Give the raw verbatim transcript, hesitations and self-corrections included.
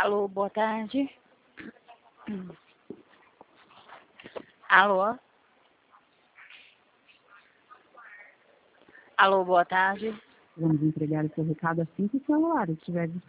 Alô, boa tarde. Alô? Alô, boa tarde. Vamos entregar o seu recado assim que o celular estiver disponível.